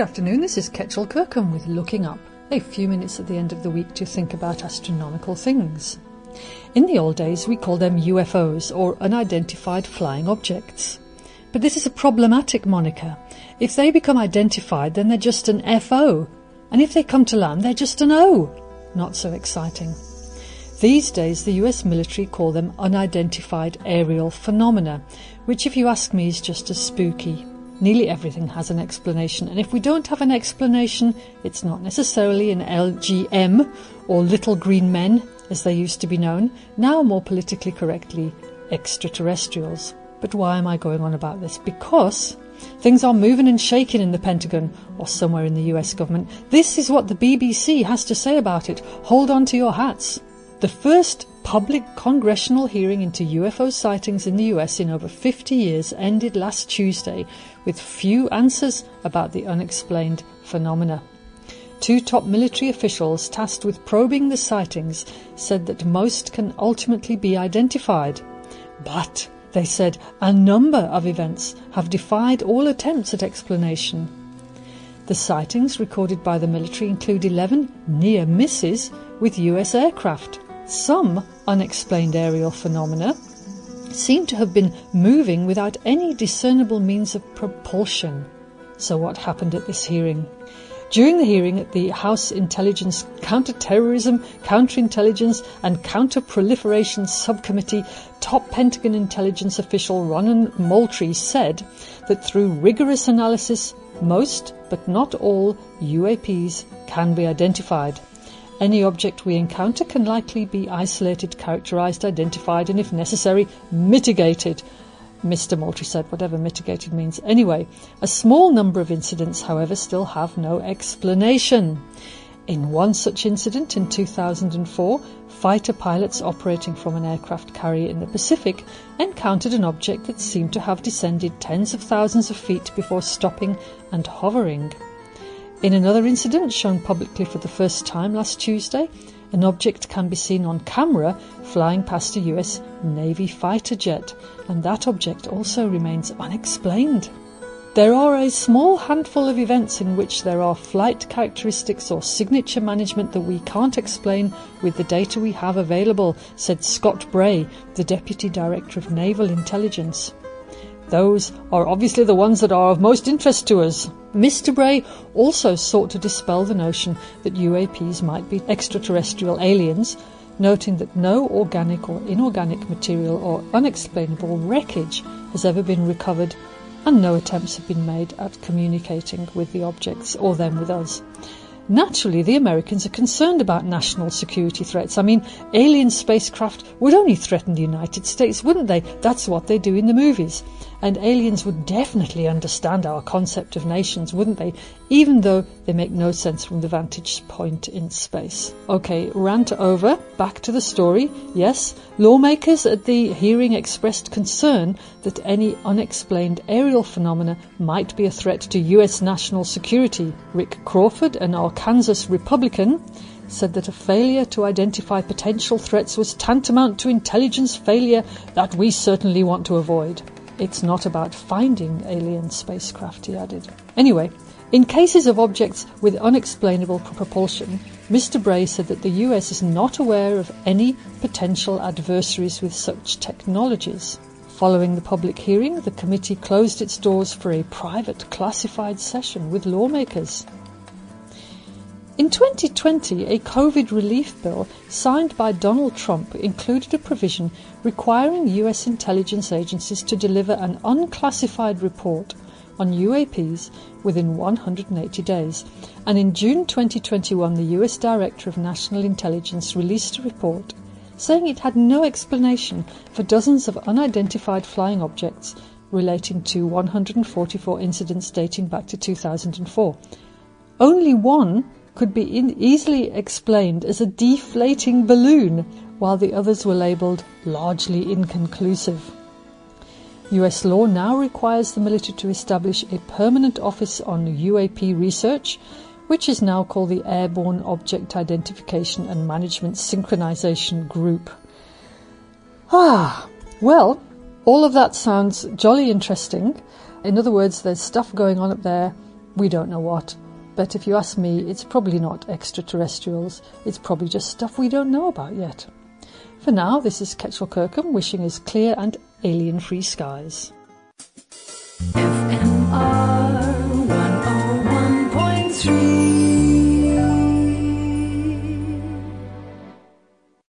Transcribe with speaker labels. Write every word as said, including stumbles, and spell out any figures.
Speaker 1: afternoon, this is Ketchel Kirkham with Looking Up, a few minutes at the end of the week to think about astronomical things. In the old days, we called them U F Os, or unidentified flying objects. But this is a problematic moniker. If they become identified, then they're just an F O, and if they come to land, they're just an O. Not so exciting. These days, the U S military call them unidentified aerial phenomena, which, if you ask me, is just as spooky. Nearly everything has an explanation, and if we don't have an explanation, it's not necessarily an L G M, or little green men, as they used to be known, now more politically correctly, extraterrestrials. But why am I going on about this? Because things are moving and shaking in the Pentagon, or somewhere in the U S government. This is what the B B C has to say about it. Hold on to your hats. The first public congressional hearing into U F O sightings in the U S in over fifty years ended last Tuesday with few answers about the unexplained phenomena. Two top military officials tasked with probing the sightings said that most can ultimately be identified. But, they said, a number of events have defied all attempts at explanation. The sightings recorded by the military include eleven near misses with U S aircraft. Some unexplained aerial phenomena seem to have been moving without any discernible means of propulsion. So what happened at this hearing? During the hearing at the House Intelligence, Counter-Terrorism, Counterintelligence and Counter-Proliferation Subcommittee, top Pentagon intelligence official Ronan Moultrie said that through rigorous analysis, most, but not all, U A Ps can be identified. Any object we encounter can likely be isolated, characterized, identified, and if necessary, mitigated. Mister Moultrie said, whatever mitigated means. Anyway, a small number of incidents, however, still have no explanation. In one such incident in two thousand four, fighter pilots operating from an aircraft carrier in the Pacific encountered an object that seemed to have descended tens of thousands of feet before stopping and hovering. In another incident shown publicly for the first time last Tuesday, an object can be seen on camera flying past a U S Navy fighter jet, and that object also remains unexplained. There are a small handful of events in which there are flight characteristics or signature management that we can't explain with the data we have available, said Scott Bray, the Deputy Director of Naval Intelligence. Those are obviously the ones that are of most interest to us. Mister Bray also sought to dispel the notion that U A Ps might be extraterrestrial aliens, noting that no organic or inorganic material or unexplainable wreckage has ever been recovered, and no attempts have been made at communicating with the objects or them with us. Naturally, the Americans are concerned about national security threats. I mean, alien spacecraft would only threaten the United States, wouldn't they? That's what they do in the movies. And aliens would definitely understand our concept of nations, wouldn't they? Even though they make no sense from the vantage point in space. Okay, rant over. Back to the story. Yes, lawmakers at the hearing expressed concern that any unexplained aerial phenomena might be a threat to U S national security. Rick Crawford, an Arkansas Republican, said that a failure to identify potential threats was tantamount to intelligence failure that we certainly want to avoid. It's not about finding alien spacecraft, he added. Anyway, in cases of objects with unexplainable propulsion, Mister Bray said that the U S is not aware of any potential adversaries with such technologies. Following the public hearing, the committee closed its doors for a private classified session with lawmakers. In twenty twenty, a COVID relief bill signed by Donald Trump included a provision requiring U S intelligence agencies to deliver an unclassified report on U A Ps within one hundred eighty days. And in June twenty twenty-one, the U S Director of National Intelligence released a report saying it had no explanation for dozens of unidentified flying objects relating to one hundred forty-four incidents dating back to two thousand four. Only one could be in easily explained as a deflating balloon, while the others were labelled largely inconclusive. U S law now requires the military to establish a permanent office on U A P research, which is now called the Airborne Object Identification and Management Synchronization Group. Ah, well, all of that sounds jolly interesting. In other words, there's stuff going on up there We don't know what, but if you ask me, it's probably not extraterrestrials. It's probably just stuff we don't know about yet. For now, this is Ketchel Kirkham wishing us clear and alien-free skies.
Speaker 2: If